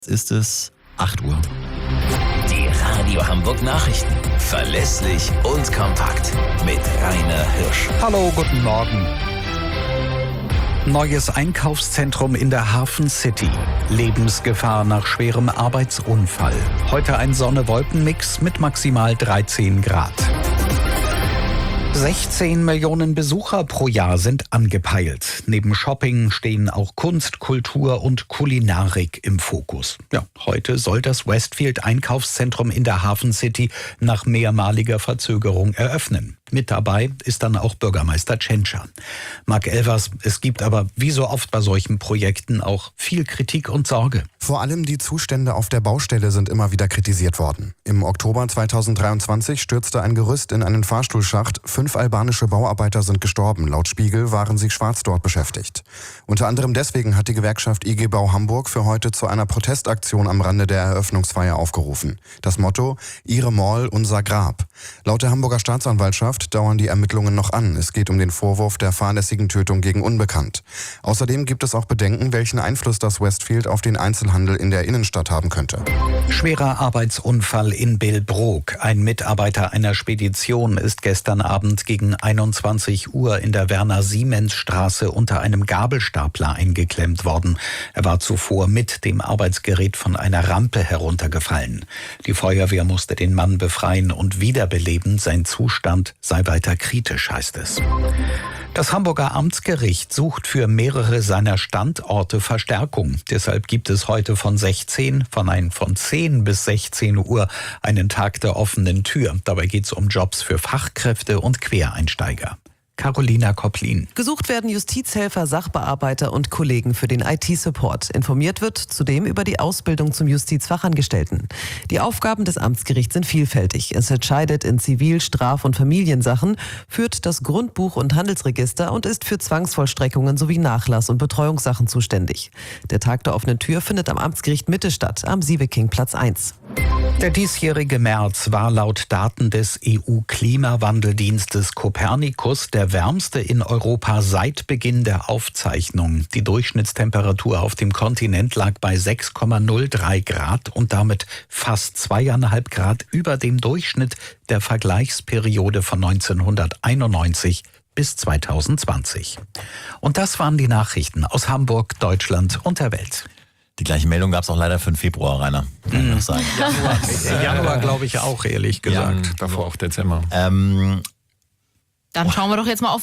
Ist es 8 Uhr. Die Radio Hamburg Nachrichten. Verlässlich und kompakt. Mit Rainer Hirsch. Hallo, guten Morgen. Neues Einkaufszentrum in der Hafen City. Lebensgefahr nach schwerem Arbeitsunfall. Heute ein Sonne-Wolken-Mix mit maximal 13 Grad. 16 Millionen Besucher pro Jahr sind angepeilt. Neben Shopping stehen auch Kunst, Kultur und Kulinarik im Fokus. Ja, heute soll das Westfield Einkaufszentrum in der Hafen City nach mehrmaliger Verzögerung eröffnen. Mit dabei ist dann auch Bürgermeister Tschentscher. Marc Elvers, es gibt aber wie so oft bei solchen Projekten auch viel Kritik und Sorge. Vor allem die Zustände auf der Baustelle sind immer wieder kritisiert worden. Im Oktober 2023 stürzte ein Gerüst in einen Fahrstuhlschacht. 5 albanische Bauarbeiter sind gestorben. Laut Spiegel waren sie schwarz dort beschäftigt. Unter anderem deswegen hat die Gewerkschaft IG Bau Hamburg für heute zu einer Protestaktion am Rande der Eröffnungsfeier aufgerufen. Das Motto: Ihre Mall, unser Grab. Laut der Hamburger Staatsanwaltschaft dauern die Ermittlungen noch an. Es geht um den Vorwurf der fahrlässigen Tötung gegen Unbekannt. Außerdem gibt es auch Bedenken, welchen Einfluss das Westfield auf den Einzelhandel in der Innenstadt haben könnte. Schwerer Arbeitsunfall in Billbrook. Ein Mitarbeiter einer Spedition ist gestern Abend gegen 21 Uhr in der Werner-Siemens-Straße unter einem Gabelstapler eingeklemmt worden. Er war zuvor mit dem Arbeitsgerät von einer Rampe heruntergefallen. Die Feuerwehr musste den Mann befreien und wiederbeleben. Sein Zustand sei weiter kritisch, heißt es. Das Hamburger Amtsgericht sucht für mehrere seiner Standorte Verstärkung. Deshalb gibt es heute von 10 bis 16 Uhr einen Tag der offenen Tür. Dabei geht es um Jobs für Fachkräfte und Quereinsteiger. Carolina Kopplin. Gesucht werden Justizhelfer, Sachbearbeiter und Kollegen für den IT-Support. Informiert wird zudem über die Ausbildung zum Justizfachangestellten. Die Aufgaben des Amtsgerichts sind vielfältig. Es entscheidet in Zivil-, Straf- und Familiensachen, führt das Grundbuch- und Handelsregister und ist für Zwangsvollstreckungen sowie Nachlass- und Betreuungssachen zuständig. Der Tag der offenen Tür findet am Amtsgericht Mitte statt, am Sievekingplatz 1. Der diesjährige März war laut Daten des EU-Klimawandeldienstes Copernicus der wärmste in Europa seit Beginn der Aufzeichnung. Die Durchschnittstemperatur auf dem Kontinent lag bei 6,03 Grad und damit fast 2,5 Grad über dem Durchschnitt der Vergleichsperiode von 1991 bis 2020. Und das waren die Nachrichten aus Hamburg, Deutschland und der Welt. Die gleiche Meldung gab es auch leider für den Februar, Rainer. Kann ich noch sagen. Januar glaube ich auch, ehrlich gesagt. Davor auch Dezember. Dann schauen wir doch jetzt mal auf